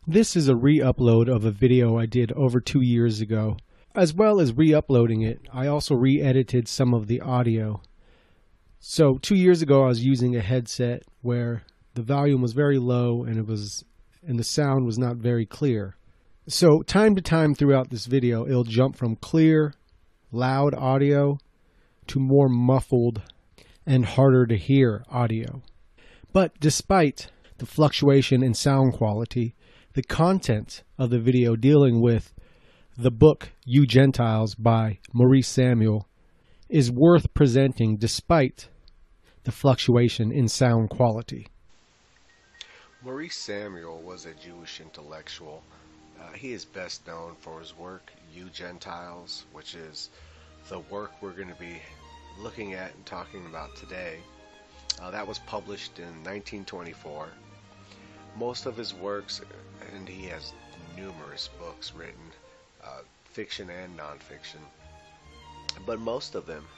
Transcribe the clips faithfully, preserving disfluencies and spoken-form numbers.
This is a re-upload of a video I did over two years ago. As well as re-uploading it, I also re-edited some of the audio. So two years ago I was using a headset where the volume was very low and it was and the sound was not very clear. So time to time throughout this video, it'll jump from clear, loud audio to more muffled and harder to hear audio. But despite the fluctuation in sound quality, the content of the video dealing with the book You Gentiles by Maurice Samuel is worth presenting despite the fluctuation in sound quality. Maurice Samuel was a Jewish intellectual. Uh, he is best known for his work, You Gentiles, which is the work we're going to be looking at and talking about today. Uh, that was published in nineteen twenty-four. Most of his works, and he has numerous books written, uh, fiction and nonfiction, but most of them,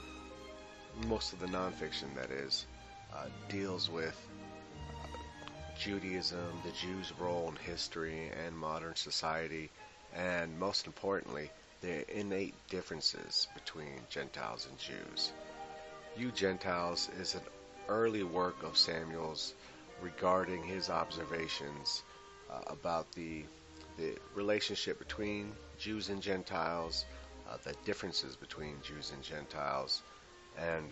most of the nonfiction that is, uh, deals with uh, Judaism, the Jews' role in history and modern society, and most importantly, the innate differences between Gentiles and Jews. You Gentiles is an early work of Samuel's regarding his observations uh, about the the relationship between Jews and Gentiles, uh, the differences between Jews and Gentiles, and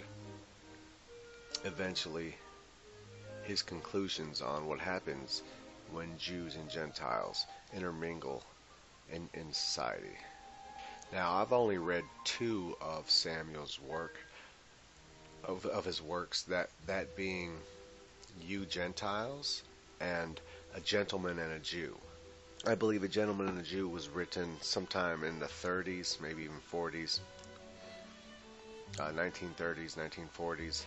eventually his conclusions on what happens when Jews and Gentiles intermingle in, in society. Now, I've only read two of Samuel's work, of, of his works, that, that being You Gentiles and A Gentleman and a Jew. I believe A Gentleman and a Jew was written sometime in the thirties, maybe even forties, uh, nineteen thirties, nineteen forties,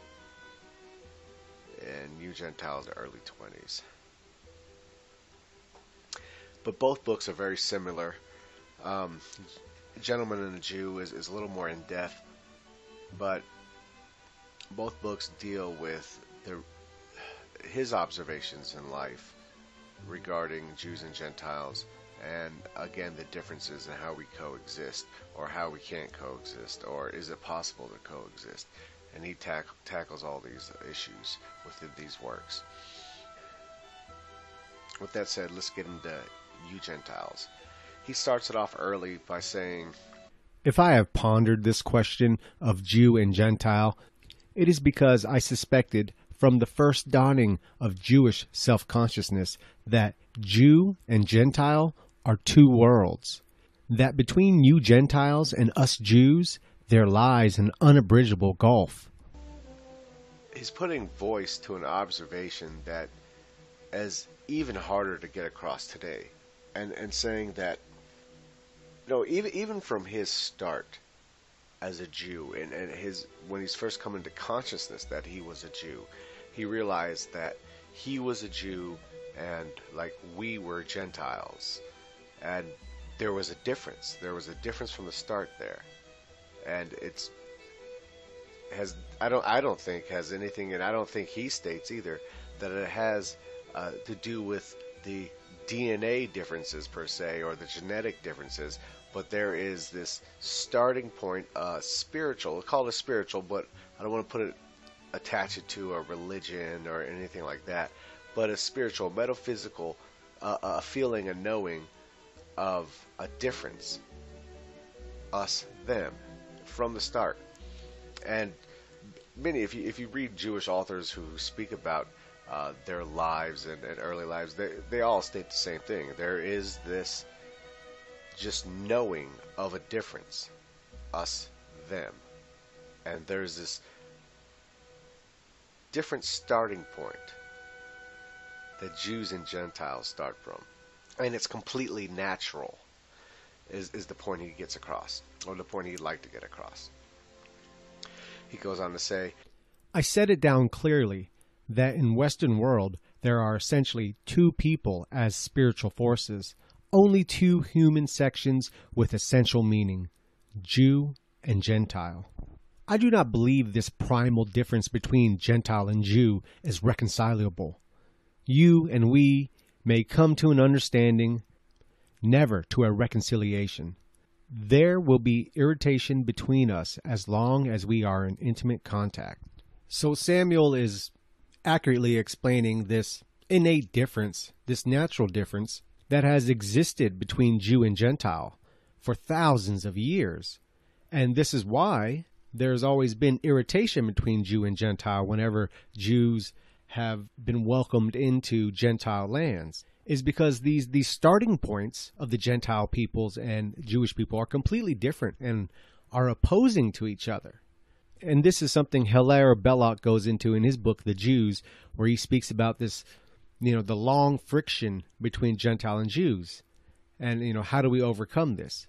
and You Gentiles, the early twenties. But both books are very similar. Um, A Gentleman and a Jew is, is a little more in depth, but both books deal with the his observations in life regarding Jews and Gentiles, and again the differences in how we coexist, or how we can't coexist, or is it possible to coexist. And he tack tackles all these issues within these works. With that said, let's get into You Gentiles. He starts it off early by saying, If I have pondered this question of Jew and Gentile, it is because I suspected from the first dawning of Jewish self-consciousness that Jew and Gentile are two worlds, that between you Gentiles and us Jews there lies an unbridgeable gulf. He's putting voice to an observation that is even harder to get across today, and, and saying that, you know, even, even from his start as a Jew, and, and his when he's first come into consciousness that he was a Jew, he realized that he was a Jew and like we were Gentiles, and there was a difference. There was a difference from the start there, and it's has I don't I don't think has anything, and I don't think he states either that it has uh, to do with the D N A differences per se, or the genetic differences, but there is this starting point, uh, spiritual. We'll call it spiritual, but I don't want to put it, attach it to a religion or anything like that, but a spiritual, metaphysical, uh, a feeling, a knowing of a difference, us, them, from the start. And many, if you if you read Jewish authors who speak about uh, their lives and, and early lives, they they all state the same thing. There is this just knowing of a difference, us, them, and there's this different starting point that Jews and Gentiles start from, and it's completely natural, is, is the point he gets across, or the point he'd like to get across. He goes on to say, I set it down clearly that in Western world there are essentially two people as spiritual forces, only two human sections with essential meaning, Jew and Gentile. I do not believe this primal difference between Gentile and Jew is reconcilable. You and we may come to an understanding, never to a reconciliation. There will be irritation between us as long as we are in intimate contact. So Samuel is accurately explaining this innate difference, this natural difference that has existed between Jew and Gentile for thousands of years. And this is why there's always been irritation between Jew and Gentile whenever Jews have been welcomed into Gentile lands, is because these these starting points of the Gentile peoples and Jewish people are completely different and are opposing to each other. And this is something Hilaire Belloc goes into in his book, The Jews, where he speaks about this, you know, the long friction between Gentile and Jews. And, you know, how do we overcome this?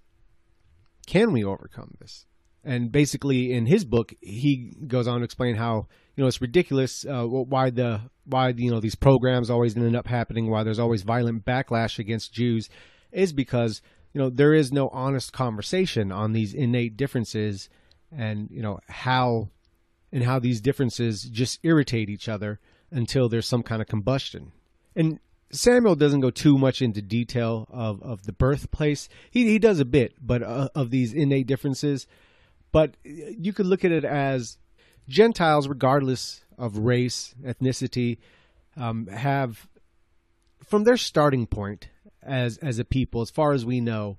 Can we overcome this? And basically in his book, he goes on to explain how, you know, it's ridiculous uh, why the why you know these programs always end up happening, why there's always violent backlash against Jews, is because, you know, there is no honest conversation on these innate differences and, you know, how and how these differences just irritate each other until there's some kind of combustion. And Samuel doesn't go too much into detail of, of the birthplace. He he does a bit, but uh, of these innate differences. But you could look at it as Gentiles, regardless of race, ethnicity, um, have, from their starting point as as a people, as far as we know,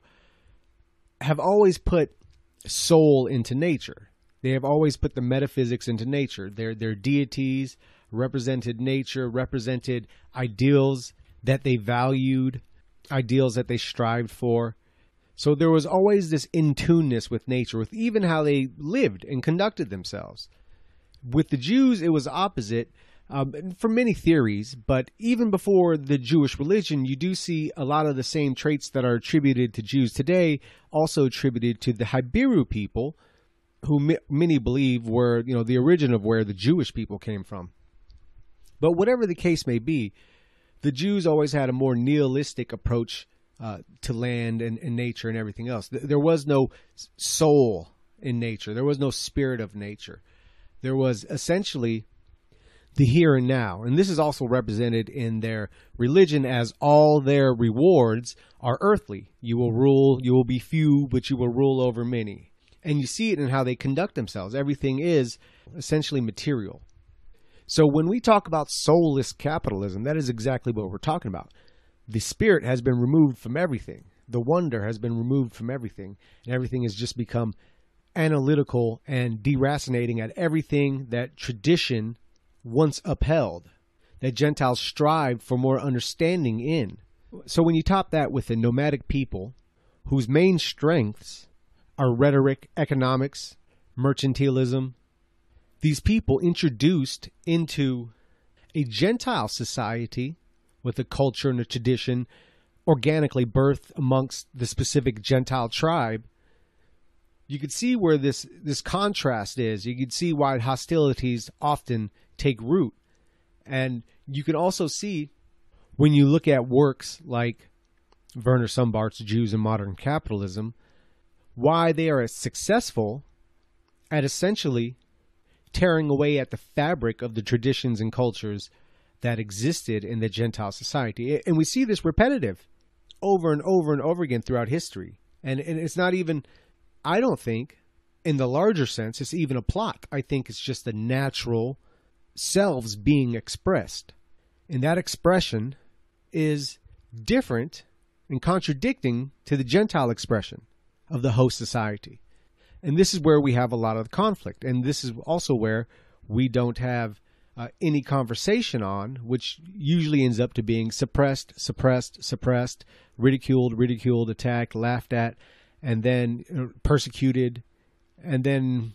have always put soul into nature. They have always put the metaphysics into nature. Their their deities represented nature, represented ideals that they valued, ideals that they strived for. So there was always this in-tuneness with nature, with even how they lived and conducted themselves. With the Jews, it was opposite um, for many theories, but even before the Jewish religion, you do see a lot of the same traits that are attributed to Jews today, also attributed to the Hebrew people, who m- many believe were, you know, the origin of where the Jewish people came from. But whatever the case may be, the Jews always had a more nihilistic approach uh, to land and, and nature and everything else. There was no soul in nature. There was no spirit of nature. There was essentially the here and now. And this is also represented in their religion, as all their rewards are earthly. You will rule, you will be few, but you will rule over many. And you see it in how they conduct themselves. Everything is essentially material. So when we talk about soulless capitalism, that is exactly what we're talking about. The spirit has been removed from everything. The wonder has been removed from everything. And everything has just become analytical and deracinating at everything that tradition once upheld, that Gentiles strived for more understanding in. So when you top that with a nomadic people whose main strengths are rhetoric, economics, mercantilism, these people introduced into a Gentile society with a culture and a tradition organically birthed amongst the specific Gentile tribe, you could see where this, this contrast is. You could see why hostilities often take root. And you can also see when you look at works like Werner Sumbart's Jews and Modern Capitalism, why they are successful at essentially tearing away at the fabric of the traditions and cultures that existed in the Gentile society. And we see this repetitive over and over and over again throughout history. And, and it's not even, I don't think, in the larger sense, it's even a plot. I think it's just the natural selves being expressed. And that expression is different and contradicting to the Gentile expression of the host society. And this is where we have a lot of the conflict. And this is also where we don't have uh, any conversation on, which usually ends up to being suppressed, suppressed, suppressed, ridiculed, ridiculed, attacked, laughed at, and then uh, persecuted. And then,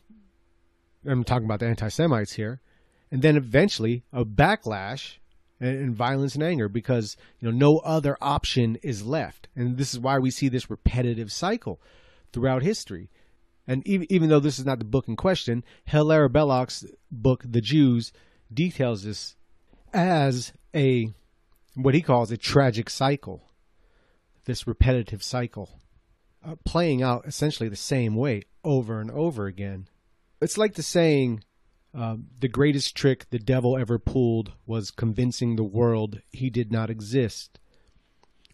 I'm talking about the anti-Semites here, and then eventually a backlash and, and violence and anger because, you know, no other option is left. And this is why we see this repetitive cycle throughout history. And even, even though this is not the book in question, Hilaire Belloc's book, The Jews, details this as a, what he calls a tragic cycle, this repetitive cycle, uh, playing out essentially the same way over and over again. It's like the saying, um, the greatest trick the devil ever pulled was convincing the world he did not exist.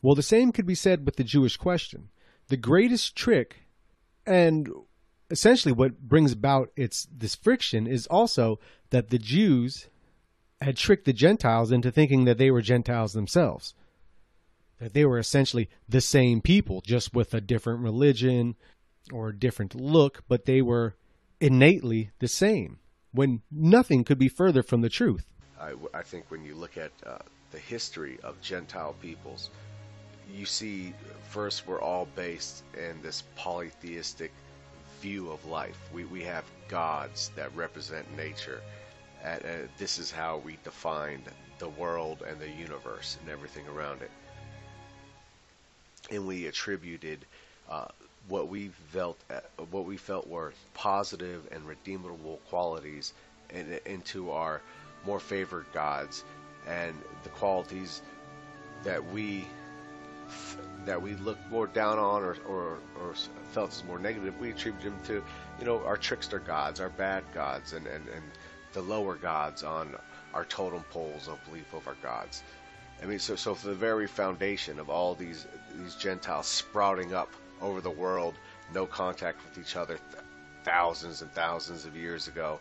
Well, the same could be said with the Jewish question. The greatest trick, and essentially what brings about its this friction, is also that the Jews had tricked the Gentiles into thinking that they were Gentiles themselves. That they were essentially the same people, just with a different religion or a different look, but they were innately the same, when nothing could be further from the truth. I, I think when you look at uh, the history of Gentile peoples, you see first we're all based in this polytheistic view of life. We, we have gods that represent nature. And, uh, this is how we defined the world and the universe and everything around it. And we attributed uh, what we felt uh, what we felt were positive and redeemable qualities in, into our more favored gods, and the qualities that we that we looked more down on or, or, or felt as more negative, we attributed them to, you know, our trickster gods, our bad gods, and, and, and the lower gods on our totem poles of belief of our gods. I mean, so so for the very foundation of all these these Gentiles sprouting up over the world, no contact with each other, th- thousands and thousands of years ago,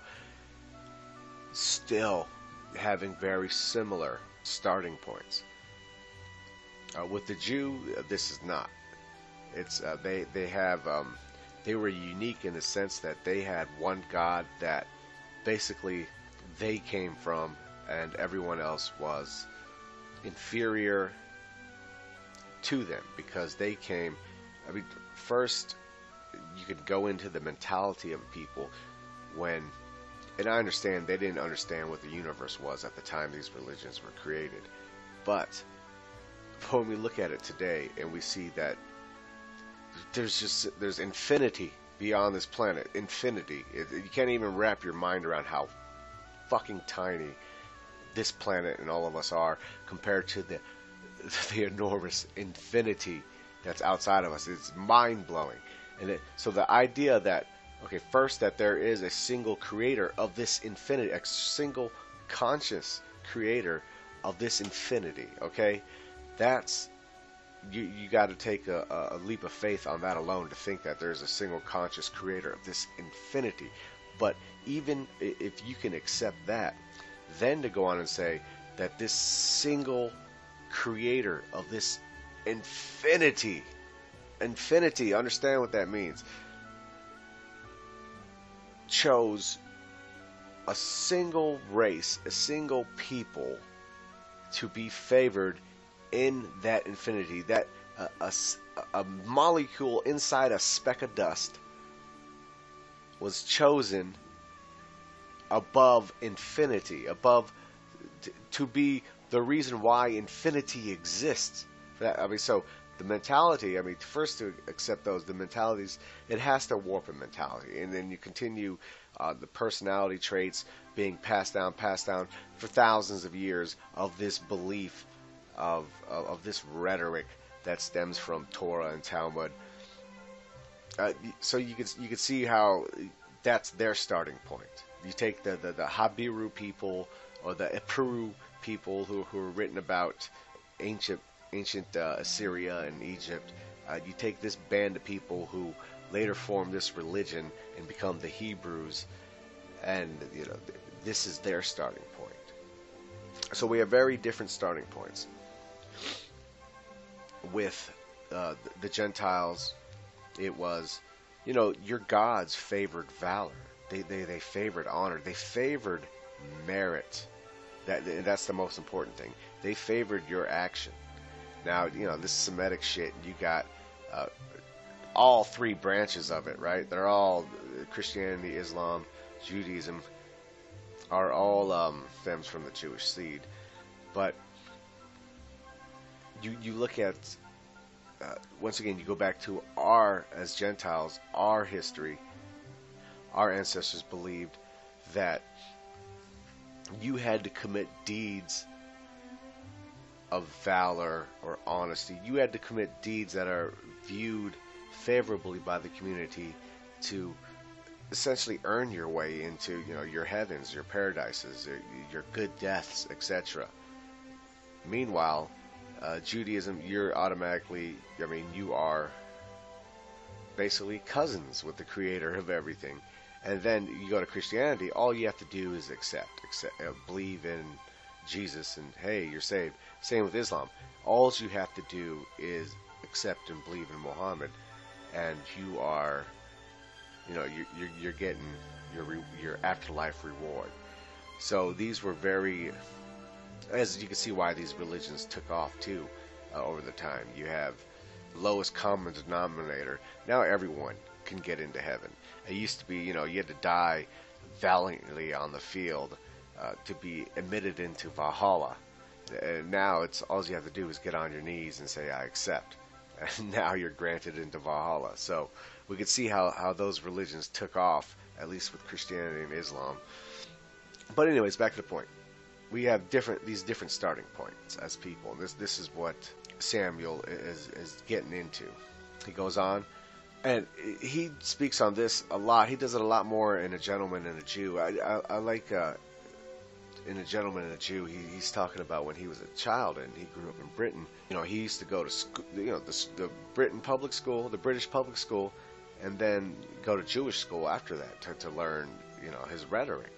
still having very similar starting points. Uh, with the Jew, uh, this is not. It's uh, they they have um, they were unique in the sense that they had one God that basically they came from, and everyone else was inferior to them because they came. I mean, first you could go into the mentality of people when, and I understand they didn't understand what the universe was at the time these religions were created, but when we look at it today and we see that there's just there's infinity beyond this planet, infinity. It, you can't even wrap your mind around how fucking tiny this planet and all of us are compared to the the enormous infinity that's outside of us. It's mind-blowing. And it, so the idea that, okay, first that there is a single creator of this infinity, a single conscious creator of this infinity, okay, that's, you you got to take a, a leap of faith on that alone to think that there's a single conscious creator of this infinity. But even if you can accept that, then to go on and say that this single creator of this infinity, infinity, understand what that means, chose a single race, a single people to be favored in that infinity, that uh, a, a molecule inside a speck of dust was chosen above infinity, above t- to be the reason why infinity exists. That, I mean, so the mentality, I mean, first to accept those, the mentalities, it has to warp a mentality. And then you continue uh, the personality traits being passed down, passed down for thousands of years of this belief, of, of, of this rhetoric that stems from Torah and Talmud. Uh, so you could you could see how that's their starting point. You take the, the, the Habiru people or the Epuru people who, who are written about ancient ancient uh, Assyria and Egypt. Uh, you take this band of people who later form this religion and become the Hebrews, and you know th- this is their starting point. So we have very different starting points. With uh, the, the Gentiles, it was, you know, your gods favored valor. They, they they favored honor. They favored merit. That that's the most important thing. They favored your action. Now, you know, this Semitic shit, you got uh, all three branches of it, right? They're all Christianity, Islam, Judaism, are all um, stems from the Jewish seed. But you you look at uh, once again, you go back to our, as Gentiles, our history. Our ancestors believed that you had to commit deeds of valor or honesty. You had to commit deeds that are viewed favorably by the community to essentially earn your way into, you know, your heavens, your paradises, your, your good deaths, et cetera. Meanwhile, uh, Judaism, you're automatically, I mean, you are basically cousins with the creator of everything. And then you go to Christianity, all you have to do is accept, accept uh, believe in Jesus, and hey, you're saved. Same with Islam. All you have to do is accept and believe in Muhammad, and you are, you know, you're, you're, you're getting your, your afterlife reward. So these were very, as you can see why these religions took off too uh, over the time. You have lowest common denominator. Now everyone can get into heaven. It used to be, you know, you had to die valiantly on the field uh, to be admitted into Valhalla. And now it's all you have to do is get on your knees and say, I accept. And now you're granted into Valhalla. So we could see how, how those religions took off, at least with Christianity and Islam. But anyways, back to the point. We have different these different starting points as people. This this is what Samuel is is getting into. He goes on, and he speaks on this a lot. He does it a lot more in A Gentleman and a Jew. I I, I like uh, in A Gentleman and a Jew. He, he's talking about when he was a child and he grew up in Britain. You know, he used to go to school, you know, the, the Britain public school, the British public school, and then go to Jewish school after that to, to learn, you know, his rhetoric.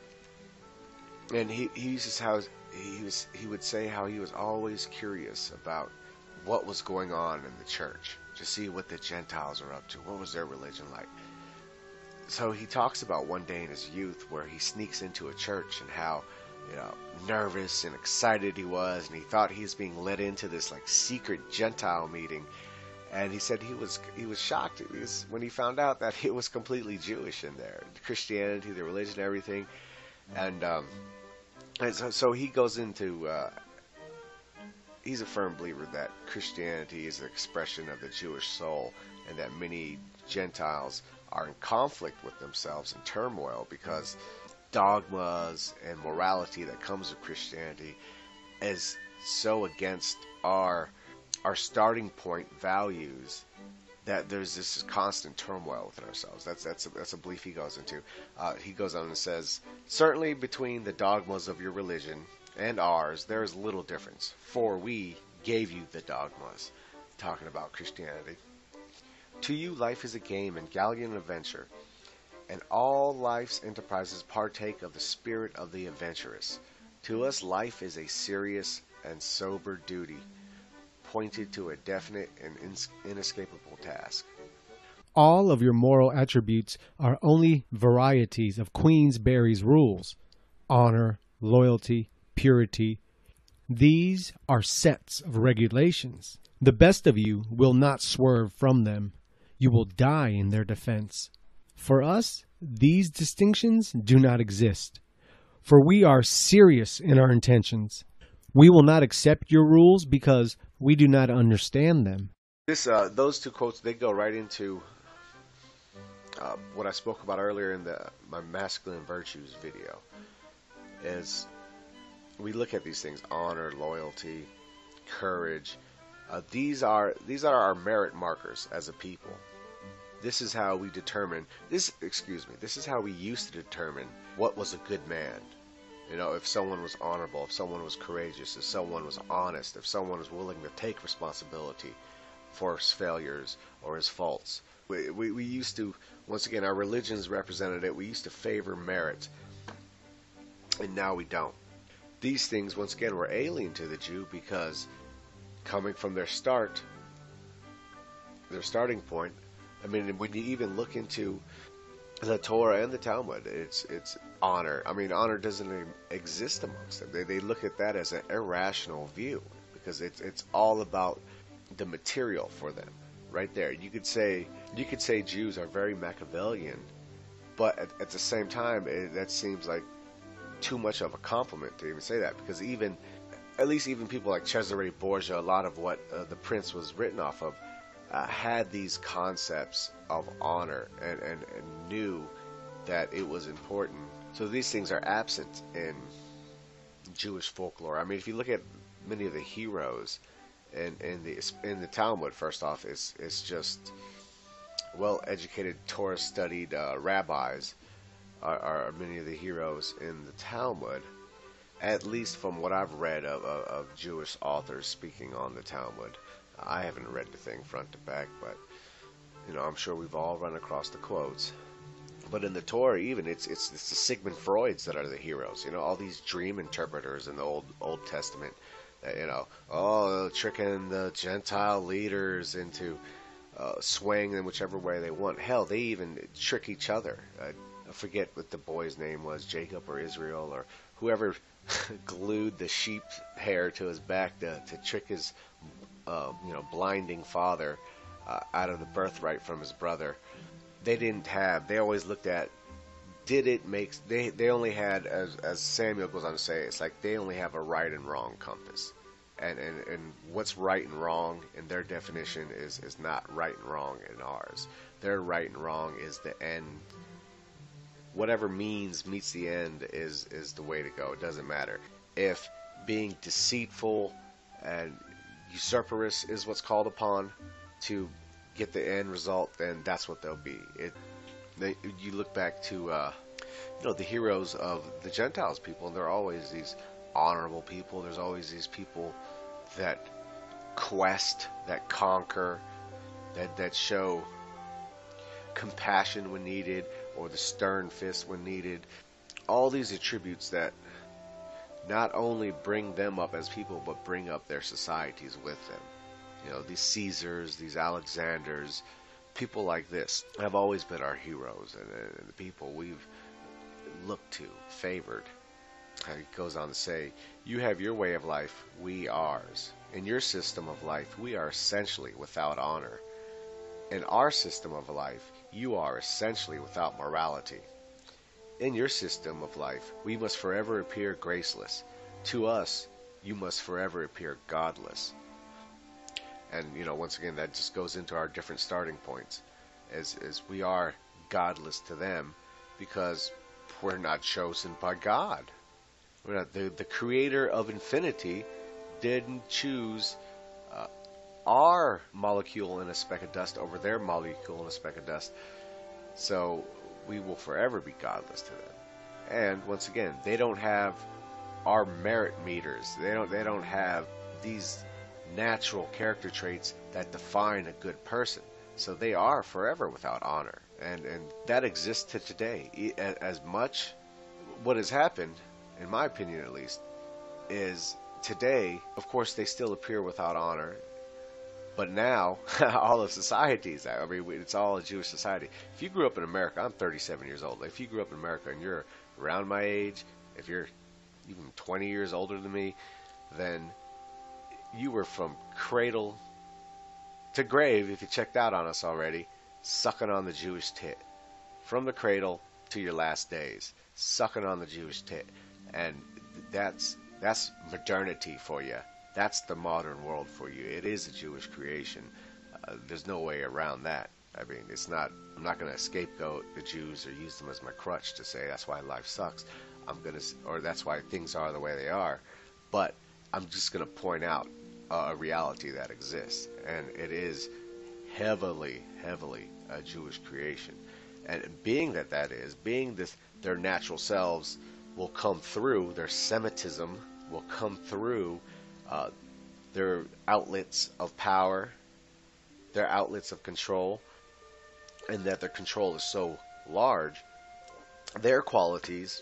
And he, he uses how he was he would say how he was always curious about what was going on in the church, to see what the Gentiles are up to, what was their religion like. So he talks about one day in his youth where he sneaks into a church and how, you know, nervous and excited he was, and he thought he was being led into this like secret Gentile meeting. And he said he was he was shocked because when he found out that it was completely Jewish in there, Christianity, the religion, everything. And um, and so, so he goes into, uh, he's a firm believer that Christianity is an expression of the Jewish soul, and that many Gentiles are in conflict with themselves and turmoil because dogmas and morality that comes with Christianity is so against our our starting point values that there's this constant turmoil within ourselves. That's that's a, that's a belief he goes into. Uh, he goes on and says, certainly between the dogmas of your religion and ours, there is little difference, for we gave you the dogmas. Talking about Christianity. To you, life is a game and gallant adventure, and all life's enterprises partake of the spirit of the adventurous. To us, life is a serious and sober duty, pointed to a definite and inescapable task. All of your moral attributes are only varieties of Queensberry's rules. Honor, loyalty, purity. These are sets of regulations. The best of you will not swerve from them. You will die in their defense. For us, these distinctions do not exist, for we are serious in our intentions. We will not accept your rules because we do not understand them. This, uh, those two quotes, they go right into uh, what I spoke about earlier in the my masculine virtues video. Is we look at these things: honor, loyalty, courage. Uh, these are these are our merit markers as a people. This is how we determine this. Excuse me. This is how we used to determine what was a good man. You know, if someone was honorable, if someone was courageous, if someone was honest, if someone was willing to take responsibility for his failures or his faults. We, we, we used to, once again, our religions represented it. We used to favor merit, and now we don't. These things, once again, were alien to the Jew because coming from their start, their starting point, I mean, when you even look into the Torah and the Talmud, it's it's honor. I mean, honor doesn't even exist amongst them. They they look at that as an irrational view because it's it's all about the material for them. Right there, you could say you could say Jews are very Machiavellian, but at, at the same time, it, that seems like too much of a compliment to even say that, because even at least even people like Cesare Borgia, a lot of what uh, The Prince was written off of, Uh, had these concepts of honor and, and, and knew that it was important. So these things are absent in Jewish folklore. I mean, if you look at many of the heroes in, in the in the Talmud, first off, it's it's just well-educated, Torah-studied uh, rabbis are, are many of the heroes in the Talmud. at least from what I've read of, of, of Jewish authors speaking on the Talmud. I haven't read the thing front to back, but you know, I'm sure we've all run across the quotes. But in the Torah, even it's it's it's the Sigmund Freuds that are the heroes. You know, all these dream interpreters in the old Old Testament. That, you know, oh, tricking the Gentile leaders into uh, swaying them whichever way they want. Hell, they even trick each other. I, I forget what the boy's name was, Jacob or Israel or whoever glued the sheep hair to his back to, to trick his, uh, you know, blinding father uh, out of the birthright from his brother. They didn't have. They always looked at. Did it make? They they only had, as as Samuel goes on to say, it's like they only have a right and wrong compass, and and, and what's right and wrong in their definition is is not right and wrong in ours. Their right and wrong is the end. Whatever means meets the end is is the way to go. It doesn't matter if being deceitful and usurperous is what's called upon to get the end result, then that's what they'll be. It they, you look back to uh, you know, the heroes of the Gentiles people, and they're always these honorable people. There's always these people that quest, that conquer, that that show compassion when needed, or the stern fist when needed. All these attributes that not only bring them up as people, but bring up their societies with them. You know, these Caesars, these Alexanders, people like this have always been our heroes and, and the people we've looked to, favored. He goes on to say, you have your way of life, we ours. In your system of life, we are essentially without honor. In our system of life, you are essentially without morality. In your system of life, we must forever appear graceless. To us, you must forever appear godless. And, you know, once again, that just goes into our different starting points. As, as we are godless to them because we're not chosen by God. We're not, the, the creator of infinity didn't choose uh, our molecule in a speck of dust over their molecule in a speck of dust. So we will forever be godless to them. And once again, they don't have our merit meters. They don't, they don't have these natural character traits that define a good person. So they are forever without honor. And, and that exists to today. As much what has happened, in my opinion at least, is today, of course, they still appear without honor. But now, all of societies, I mean, it's all a Jewish society. If you grew up in America, I'm thirty-seven years old. If you grew up in America and you're around my age, if you're even twenty years older than me, then you were from cradle to grave, if you checked out on us already, sucking on the Jewish tit. From the cradle to your last days, sucking on the Jewish tit. And that's that's modernity for you. That's the modern world for you. It is a Jewish creation. Uh, there's no way around that. I mean, it's not. I'm not going to scapegoat the Jews or use them as my crutch to say that's why life sucks. I'm gonna, or that's why things are the way they are. But I'm just going to point out uh, a reality that exists, and it is heavily, heavily a Jewish creation. And being that that is, being this, their natural selves will come through, their Semitism will come through uh, their outlets of power, their outlets of control, and that their control is so large, their qualities,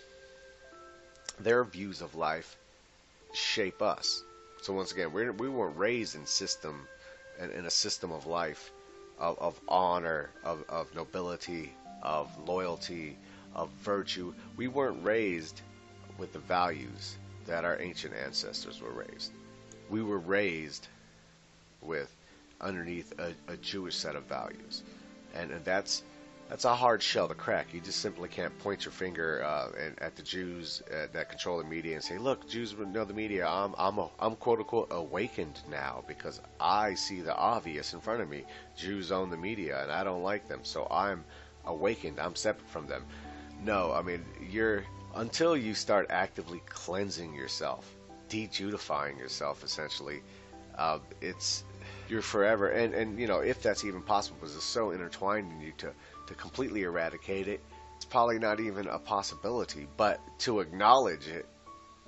their views of life shape us. So once again, we're, we weren't raised in system, in, in a system of life, of, of honor, of, of nobility, of loyalty, of virtue. We weren't raised with the values that our ancient ancestors were raised. We were raised with underneath a, a Jewish set of values, and, and that's that's a hard shell to crack. You just simply can't point your finger uh, and, at the Jews uh, that control the media and say, "Look, Jews know the media. I'm I'm a, I'm quote unquote awakened now because I see the obvious in front of me. Jews own the media, and I don't like them, so I'm awakened. I'm separate from them." No, I mean, you're until you start actively cleansing yourself, de-Judifying yourself, essentially. Uh, it's you're forever, and and you know, if that's even possible, because it's so intertwined in you to. To completely eradicate it, it's probably not even a possibility. But to acknowledge it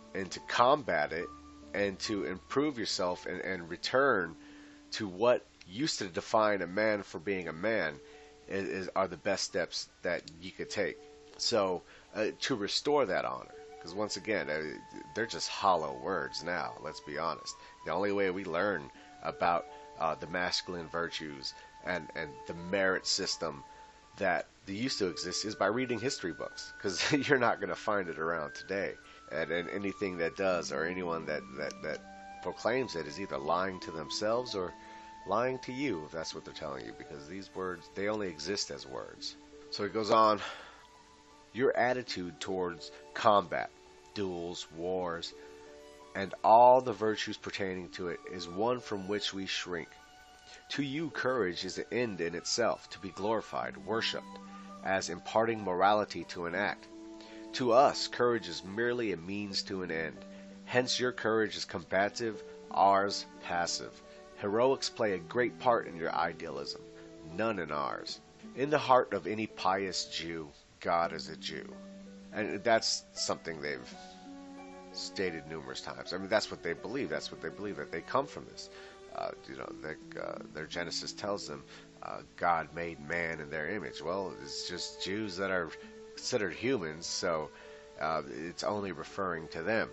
and to combat it and to improve yourself and, and return to what used to define a man for being a man is, is are the best steps that you could take. So uh, to restore that honor, because once again, uh, they're just hollow words now. Let's be honest. The only way we learn about uh, the masculine virtues and and the merit system that they used to exist is by reading history books, because you're not going to find it around today. And, and anything that does, or anyone that, that, that proclaims it, is either lying to themselves or lying to you, if that's what they're telling you, because these words, they only exist as words. So it goes on, your attitude towards combat, duels, wars, and all the virtues pertaining to it is one from which we shrink. To you, courage is an end in itself, to be glorified, worshipped, as imparting morality to an act. To us, courage is merely a means to an end. Hence your courage is combative, ours passive. Heroics play a great part in your idealism, none in ours. In the heart of any pious Jew, God is a Jew. And that's something they've stated numerous times. I mean, that's what they believe. That's what they believe, that they come from this. Uh, you know, their, uh, their Genesis tells them uh, God made man in their image. Well, it's just Jews that are considered humans, so uh, it's only referring to them.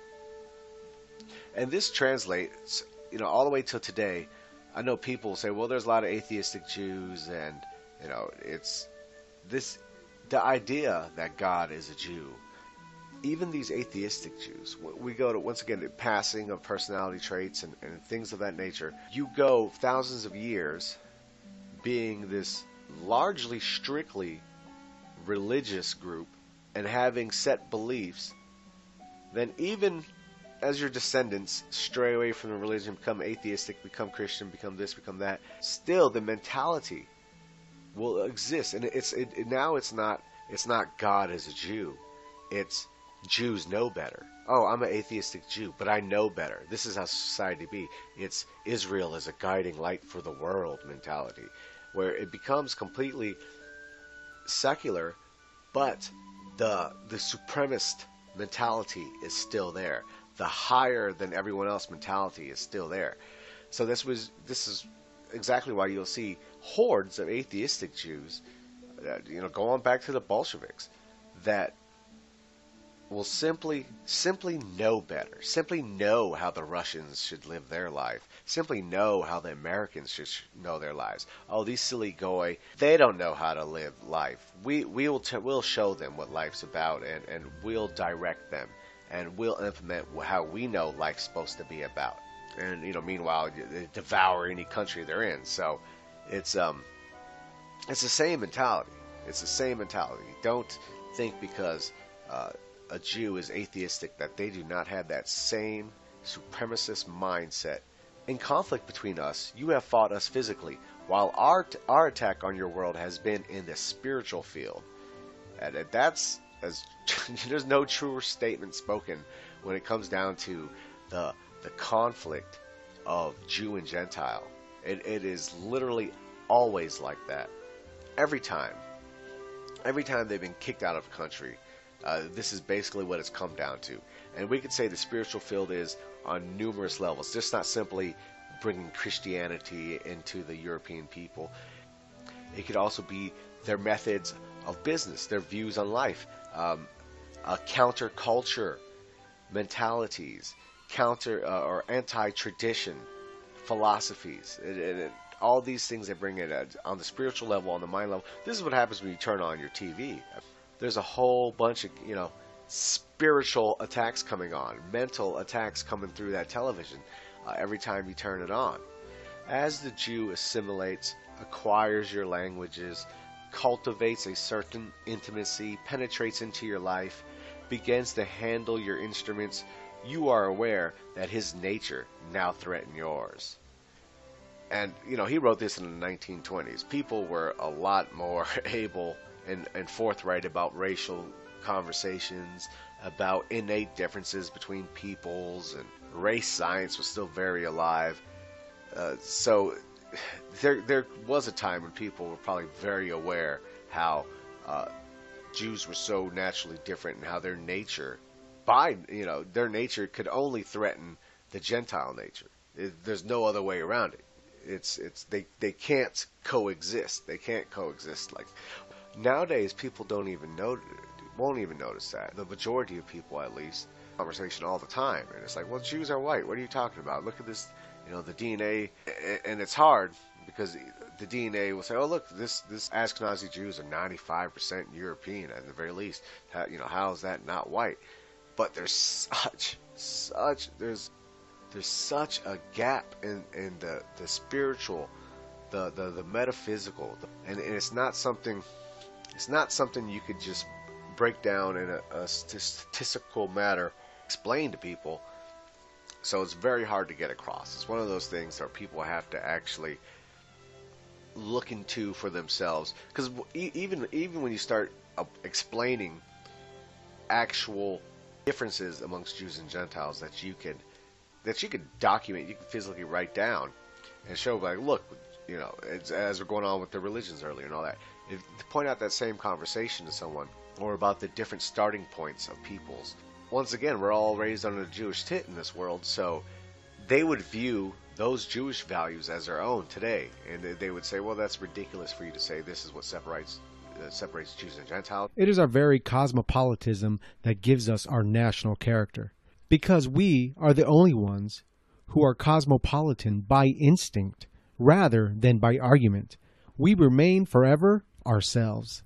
And this translates, you know, all the way till today. I know people say, well, there's a lot of atheistic Jews, and, you know, it's this, the idea that God is a Jew. Even these atheistic Jews, we go to, once again, the passing of personality traits and, and things of that nature. You go thousands of years being this largely, strictly religious group and having set beliefs, then even as your descendants stray away from the religion, become atheistic, become Christian, become this, become that, still the mentality will exist. And it's it, it, now it's not it's not God as a Jew, it's Jews know better. Oh, I'm an atheistic Jew, but I know better. This is how society be. It's Israel as a guiding light for the world mentality, where it becomes completely secular, but the the supremacist mentality is still there. The higher than everyone else mentality is still there. So this was this is exactly why you'll see hordes of atheistic Jews, uh, you know, go on back to the Bolsheviks, that will simply simply know better, simply know how the Russians should live their life, simply know how the Americans should know their lives. Oh, these silly goy, they don't know how to live life. We we will t- we'll show them what life's about, and, and we'll direct them, and we'll implement how we know life's supposed to be about. And you know, meanwhile, they devour any country they're in. So it's um it's the same mentality. It's the same mentality. Don't think because uh, a Jew is atheistic that they do not have that same supremacist mindset. In conflict between us, you have fought us physically, while our t- our attack on your world has been in the spiritual field. And that's as there's no truer statement spoken when it comes down to the the conflict of Jew and Gentile. It it is literally always like that. Every time, every time they've been kicked out of a country. Uh, this is basically what it's come down to. And we could say the spiritual field is on numerous levels, just not simply bringing Christianity into the European people. It could also be their methods of business, their views on life, um, uh, counterculture mentalities, counter uh, or anti-tradition philosophies. It, it, it, all these things they bring in uh, on the spiritual level, on the mind level. This is what happens when you turn on your T V. There's a whole bunch of, you know, spiritual attacks coming on, mental attacks coming through that television uh, every time you turn it on. As the Jew assimilates, acquires your languages, cultivates a certain intimacy, penetrates into your life, begins to handle your instruments, you are aware that his nature now threatens yours. And, you know, he wrote this in the nineteen twenties. People were a lot more able and, and forthright about racial conversations, about innate differences between peoples, and race science was still very alive. Uh, so there there was a time when people were probably very aware how uh, Jews were so naturally different and how their nature by, you know, their nature could only threaten the Gentile nature. It, there's no other way around it. It's it's they they can't coexist. They can't coexist. Like nowadays, people don't even know, won't even notice that. The majority of people, at least, conversation all the time, and it's like, well, Jews are white. What are you talking about? Look at this, you know, the D N A, and it's hard because the D N A will say, oh, look, this this Ashkenazi Jews are ninety-five percent European at the very least. How, you know, how is that not white? But there's such such there's there's such a gap in, in the, the spiritual, the, the, the metaphysical, and, and it's not something it's not something you could just break down in a, a statistical matter, explain to people. So it's very hard to get across. It's one of those things where people have to actually look into for themselves, because even even when you start uh, explaining actual differences amongst Jews and Gentiles that you can that you can document, you can physically write down and show, like, look, you know, it's, as we're going on with the religions earlier and all that, if, to point out that same conversation to someone, or about the different starting points of peoples. Once again, we're all raised under the Jewish tit in this world, so they would view those Jewish values as their own today, and they would say, well, that's ridiculous for you to say this is what separates uh, separates Jews and Gentiles. It is our very cosmopolitanism that gives us our national character, because we are the only ones who are cosmopolitan by instinct rather than by argument. We remain forever ourselves.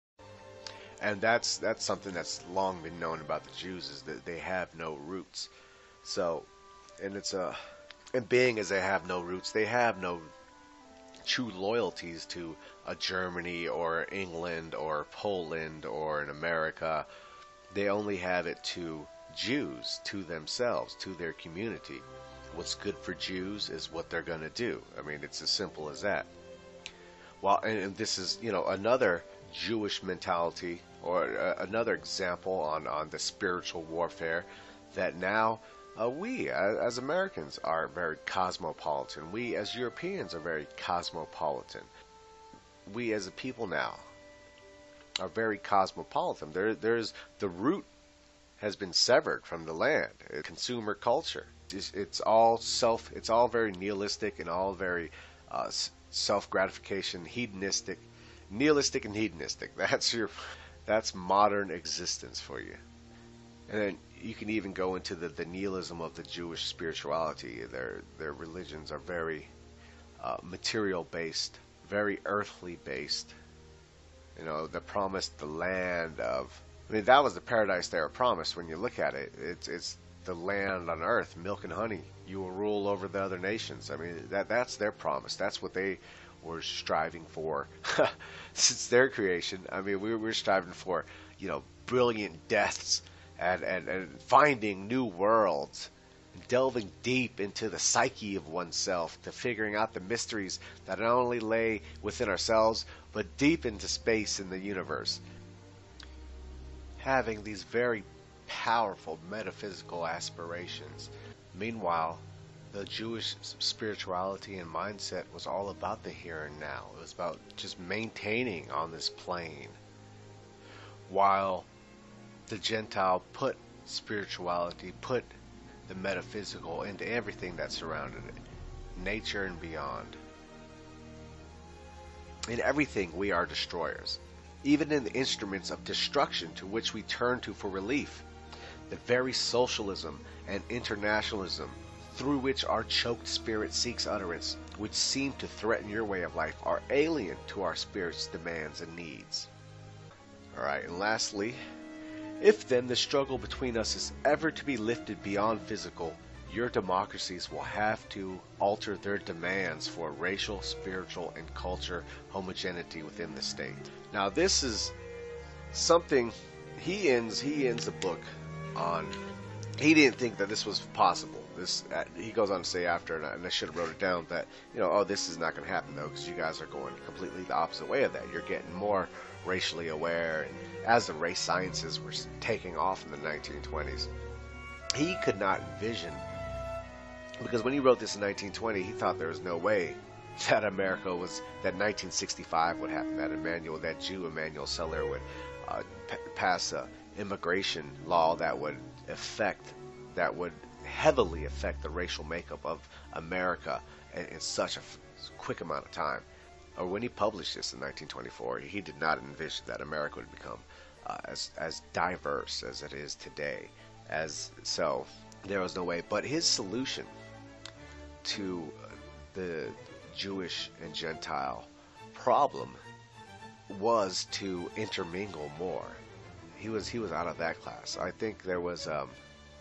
And that's that's something that's long been known about the Jews, is that they have no roots. So, and it's a, and being as they have no roots, they have no true loyalties to a Germany or England or Poland or in America. They only have it to Jews, to themselves, to their community. What's good for Jews is what they're going to do. I mean, it's as simple as that. Well, and, and this is, you know, another Jewish mentality, or uh, another example on, on the spiritual warfare, that now uh, we as, as Americans are very cosmopolitan. We as Europeans are very cosmopolitan. We as a people now are very cosmopolitan. There, there's the root has been severed from the land. Consumer culture. It's, it's all self. It's all very nihilistic and all very uh, self-gratification, hedonistic, nihilistic and hedonistic. That's your. That's modern existence for you. And then you can even go into the, the nihilism of the Jewish spirituality. Their their religions are very uh, material based, very earthly based. You know, the promised the land of. I mean, that was the paradise they were promised. When you look at it, it's it's the land on earth, milk and honey. You will rule over the other nations. I mean, that that's their promise. That's what they were striving for since their creation. I mean, we were striving for, you know, brilliant deaths and, and, and finding new worlds, delving deep into the psyche of oneself, to figuring out the mysteries that not only lay within ourselves, but deep into space in the universe. Having these very powerful metaphysical aspirations. Meanwhile, the Jewish spirituality and mindset was all about the here and now. It was about just maintaining on this plane. While the Gentile put spirituality, put the metaphysical into everything that surrounded it, nature and beyond. In everything we are destroyers, even in the instruments of destruction to which we turn to for relief. The very socialism and internationalism through which our choked spirit seeks utterance, which seem to threaten your way of life, are alien to our spirit's demands and needs. Alright, and lastly, if then the struggle between us is ever to be lifted beyond physical, your democracies will have to alter their demands for racial, spiritual, and culture homogeneity within the state. Now this is something, he ends, he ends the book on, he didn't think that this was possible. This, uh, he goes on to say after, and I, and I should have wrote it down, that, you know, oh, this is not going to happen though, because you guys are going completely the opposite way of that. You're getting more racially aware, and as the race sciences were taking off in the nineteen twenties, he could not envision, because when he wrote this in nineteen twenty, he thought there was no way that America was, that nineteen sixty-five would happen, that Emmanuel, that Jew Emmanuel Seller would uh, p- pass a immigration law that would affect, that would heavily affect the racial makeup of America in, in such a f- quick amount of time. Or when he published this in nineteen twenty-four, he did not envision that America would become uh, as as diverse as it is today. As so, there was no way. But his solution to the Jewish and Gentile problem was to intermingle more. He was he was out of that class. I think there was um,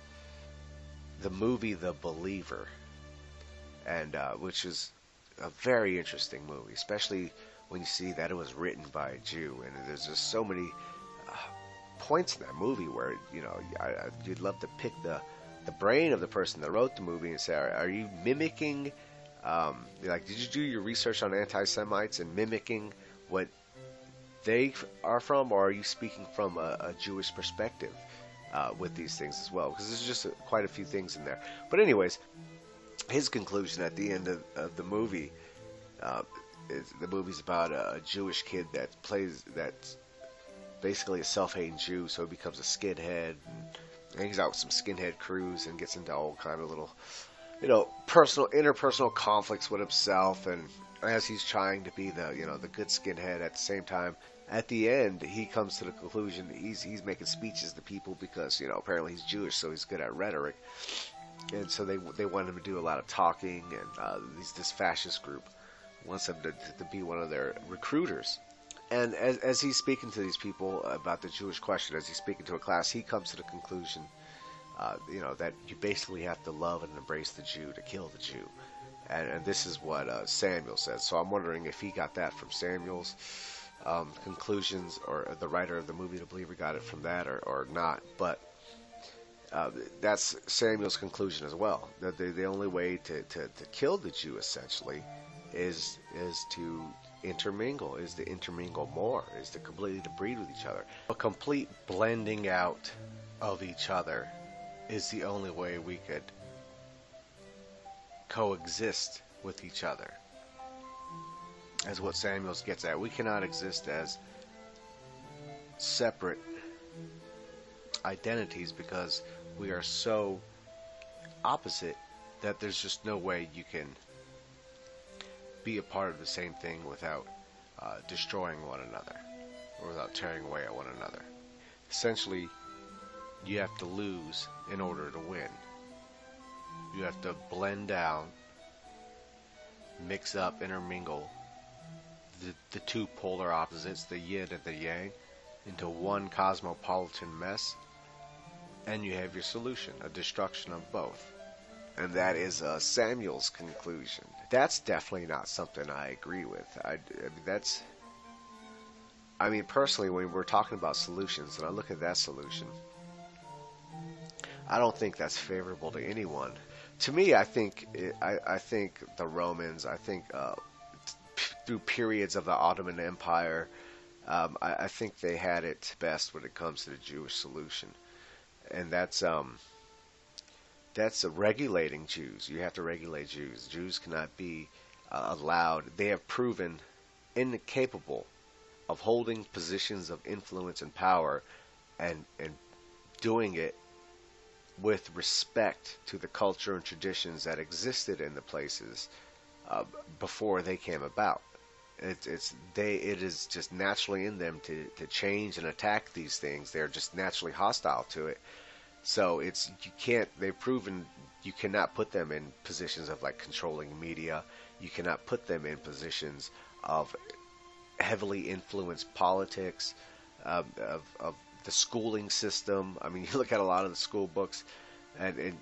the movie The Believer, and uh, which is a very interesting movie, especially when you see that it was written by a Jew, and there's just so many uh, points in that movie where, you know, I, I, you'd love to pick the the brain of the person that wrote the movie and say, are, are you mimicking, um, like, did you do your research on anti-Semites and mimicking what they are from, or are you speaking from a, a Jewish perspective uh, with these things as well? Because there's just a, quite a few things in there. But anyways, his conclusion at the end of, of the movie, uh, is the movie's about a, a Jewish kid that plays, that's basically a self-hating Jew, so he becomes a skinhead and hangs out with some skinhead crews and gets into all kind of little, you know, personal, interpersonal conflicts with himself, and as he's trying to be the, you know, the good skinhead at the same time, at the end he comes to the conclusion he's he's making speeches to people because, you know, apparently he's Jewish, so he's good at rhetoric, and so they they want him to do a lot of talking, and uh, these, this fascist group wants him to, to be one of their recruiters. And as, as he's speaking to these people about the Jewish question, as he's speaking to a class, he comes to the conclusion, uh, you know, that you basically have to love and embrace the Jew to kill the Jew. And, and this is what uh, Samuel says. So I'm wondering if he got that from Samuel's um, conclusions, or the writer of the movie, The Believer, got it from that, or, or not. But uh, that's Samuel's conclusion as well. That the, the only way to, to, to kill the Jew, essentially, is is to intermingle, is to intermingle more, is to completely to breed with each other. A complete blending out of each other is the only way we could coexist with each other, as what Samuels gets at. We cannot exist as separate identities because we are so opposite that there's just no way you can be a part of the same thing without uh, destroying one another, or without tearing away at one another. Essentially, you have to lose in order to win. You have to blend down, mix up, intermingle the, the two polar opposites, the yin and the yang, into one cosmopolitan mess, and you have your solution, a destruction of both. And that is uh, Samuel's conclusion. That's definitely not something I agree with. I, I mean, that's, I mean, personally, when we're talking about solutions, and I look at that solution, I don't think that's favorable to anyone. To me, I think it, I, I think the Romans, I think uh, p- through periods of the Ottoman Empire, um, I, I think they had it best when it comes to the Jewish solution, and that's um. That's regulating Jews. You have to regulate Jews. Jews cannot be uh, allowed. They have proven incapable of holding positions of influence and power, and and doing it with respect to the culture and traditions that existed in the places uh, before they came about. It's it's they. It is just naturally in them to to change and attack these things. They're just naturally hostile to it. So it's, you can't, they've proven you cannot put them in positions of like controlling media. You cannot put them in positions of heavily influenced politics, um, of, of the schooling system. I mean, you look at a lot of the school books, and, and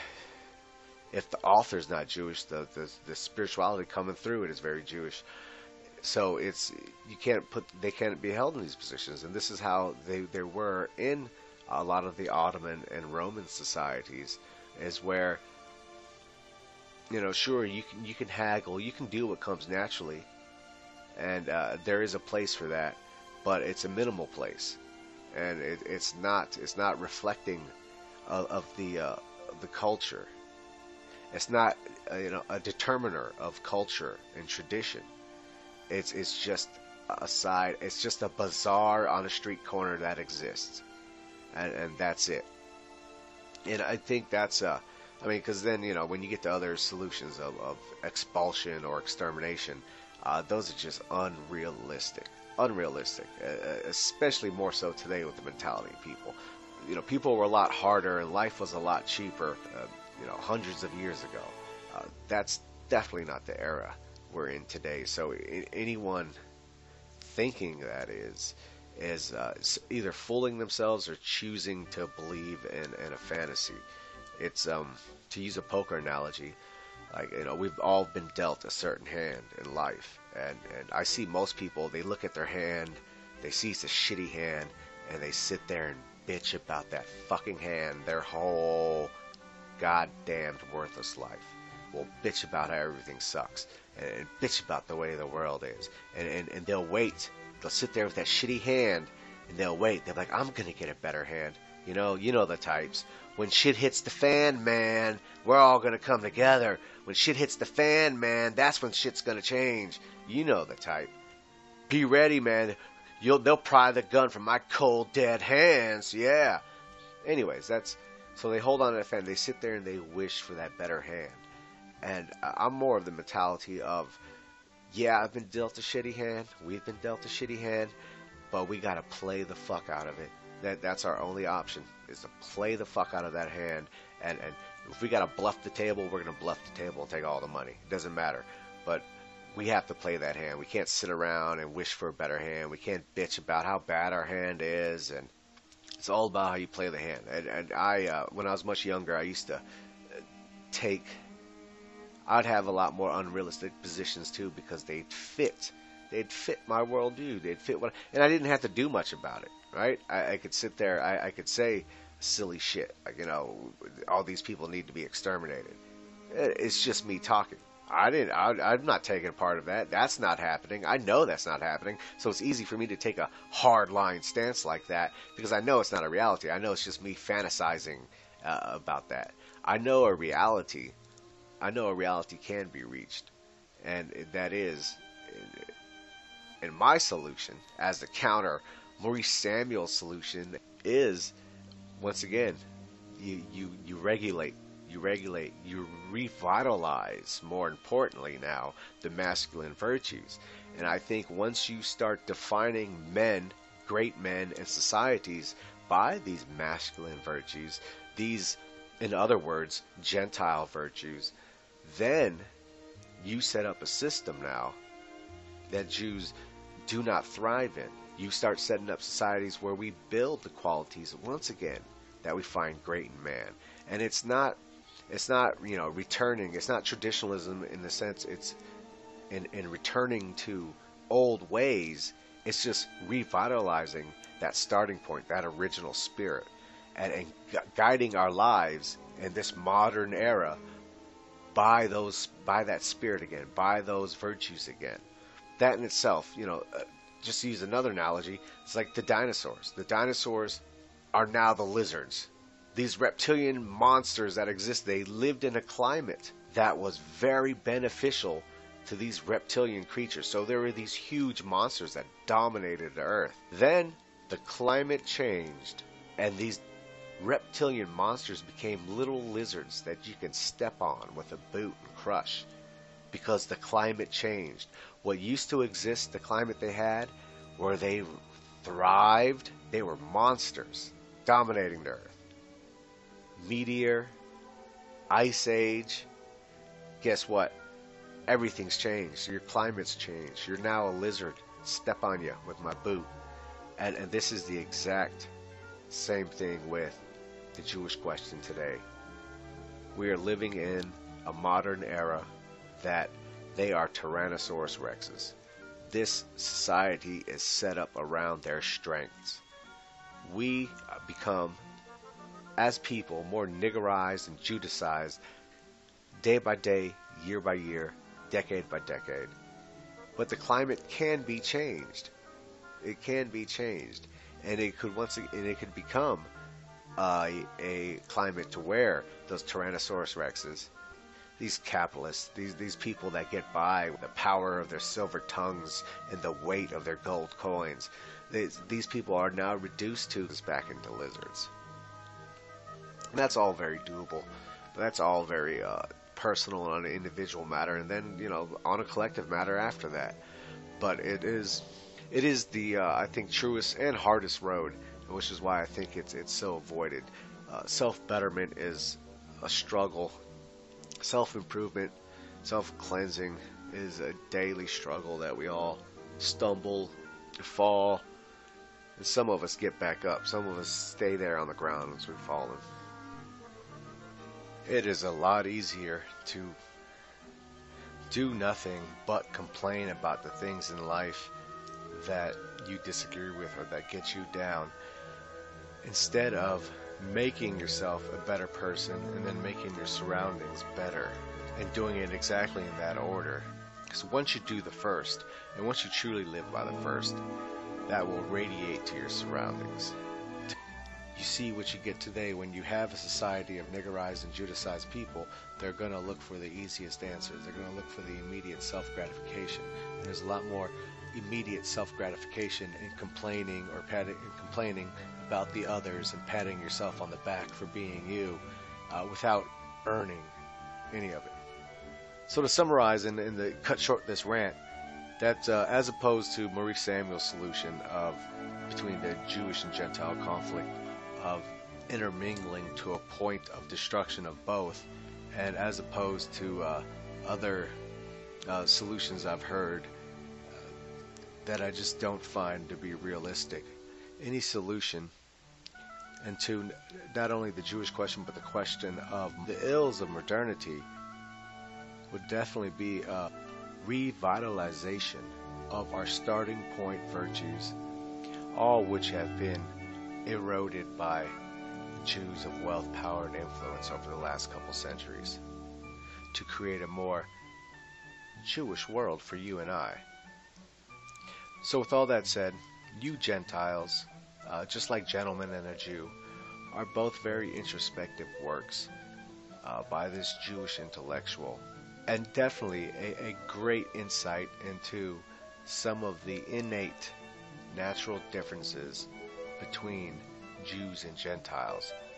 if the author's not Jewish, the, the, the spirituality coming through it is very Jewish. So it's, you can't put, they can't be held in these positions. And this is how they, they were in a lot of the Ottoman and Roman societies, is where, you know, sure, you can you can haggle, you can do what comes naturally, and uh, there is a place for that, but it's a minimal place, and it, it's not it's not reflecting of, of the uh, of the culture. It's not uh, you know a determiner of culture and tradition. It's it's just a side. It's just a bazaar on a street corner that exists. and and that's it. And I think that's uh, I mean, because then you know when you get to other solutions of, of expulsion or extermination, uh, those are just unrealistic, unrealistic, uh, especially more so today with the mentality of people. You know, people were a lot harder and life was a lot cheaper, uh, you know, hundreds of years ago. Uh, that's definitely not the era we're in today. So I- anyone thinking that is is uh, either fooling themselves or choosing to believe in, in a fantasy. It's um to use a poker analogy, like you know we've all been dealt a certain hand in life, and and I see most people they look at their hand, they see it's a shitty hand, and they sit there and bitch about that fucking hand their whole goddamned worthless life. Will bitch about how everything sucks, and, and bitch about the way the world is, and, and and they'll wait. They'll sit there with that shitty hand, and they'll wait. They're like, I'm gonna get a better hand. You know, you know the types. When shit hits the fan, man, we're all gonna come together. When shit hits the fan, man, that's when shit's gonna change. You know the type. Be ready, man. You'll they'll pry the gun from my cold dead hands. Yeah. Anyways, that's so they hold on to the fan. They sit there and they wish for that better hand. And I'm more of the mentality of, yeah, I've been dealt a shitty hand. We've been dealt a shitty hand, but we gotta play the fuck out of it. That that's our only option is to play the fuck out of that hand. And and if we gotta bluff the table, we're gonna bluff the table and take all the money. It doesn't matter. But we have to play that hand. We can't sit around and wish for a better hand. We can't bitch about how bad our hand is. And it's all about how you play the hand. And and I, uh, when I was much younger, I used to take. I'd have a lot more unrealistic positions too because they'd fit. They'd fit my worldview. They'd fit what, and I didn't have to do much about it, right? I, I could sit there. I, I could say silly shit, like you know, all these people need to be exterminated. It's just me talking. I didn't. I, I'm not taking part of that. That's not happening. I know that's not happening. So it's easy for me to take a hard line stance like that because I know it's not a reality. I know it's just me fantasizing uh, about that. I know a reality. I know a reality can be reached, and that is, and my solution as the counter, Maurice Samuel's solution is, once again, you you you regulate, you regulate, you revitalize. More importantly, now the masculine virtues, and I think once you start defining men, great men, and societies by these masculine virtues, these, in other words, Gentile virtues. Then you set up a system now that Jews do not thrive in. You start setting up societies where we build the qualities once again that we find great in man. And it's not it's not, you know, returning, it's not traditionalism in the sense it's in, in returning to old ways. It's just revitalizing that starting point, that original spirit, and, and gu- guiding our lives in this modern era by those, by that spirit again, by those virtues again. That in itself, you know, uh, just to use another analogy, it's like the dinosaurs. The dinosaurs are now the lizards. These reptilian monsters that exist, they lived in a climate that was very beneficial to these reptilian creatures. So there were these huge monsters that dominated the earth. Then the climate changed, and these reptilian monsters became little lizards that you can step on with a boot and crush because the climate changed. What used to exist, the climate they had, where they thrived, they were monsters dominating the earth. Meteor, ice age, guess what? Everything's changed. Your climate's changed. You're now a lizard. Step on you with my boot. And, and this is the exact same thing with the Jewish question today. We are living in a modern era that they are Tyrannosaurus Rexes. This society is set up around their strengths. We become, as people, more niggerized and Judicized day by day, year by year, decade by decade. But the climate can be changed. It can be changed, and it could once again, and it could become uh, a climate to where those Tyrannosaurus Rexes, these capitalists, these these people that get by with the power of their silver tongues and the weight of their gold coins, these, these people are now reduced to back into lizards. And that's all very doable, but that's all very uh, personal and on an individual matter, and then, you know, on a collective matter after that. But it is, it is the uh, I think truest and hardest road, which is why I think it's it's so avoided. Uh, self-betterment is a struggle. Self-improvement, self-cleansing is a daily struggle that we all stumble, fall, and some of us get back up. Some of us stay there on the ground once we've fallen. It is a lot easier to do nothing but complain about the things in life that you disagree with or that get you down, instead of making yourself a better person and then making your surroundings better, and doing it exactly in that order. Because once you do the first, and once you truly live by the first, that will radiate to your surroundings. You see what you get today when you have a society of niggerized and Judicized people. They're going to look for the easiest answers. They're going to look for the immediate self-gratification. And there's a lot more immediate self-gratification in complaining or patting, in complaining about the others and patting yourself on the back for being you, uh, without earning any of it. So to summarize and, and to cut short this rant, that uh, as opposed to Maurice Samuel's solution of between the Jewish and Gentile conflict, of intermingling to a point of destruction of both, and as opposed to uh, other uh, solutions I've heard uh, that I just don't find to be realistic. Any solution, and to not only the Jewish question but the question of the ills of modernity, would definitely be a revitalization of our starting point virtues, all which have been eroded by Jews of wealth, power, and influence over the last couple centuries, to create a more Jewish world for you and I. So with all that said, you Gentiles, uh, just like Gentleman and a Jew, are both very introspective works uh, by this Jewish intellectual, and definitely a, a great insight into some of the innate natural differences between Jews and Gentiles,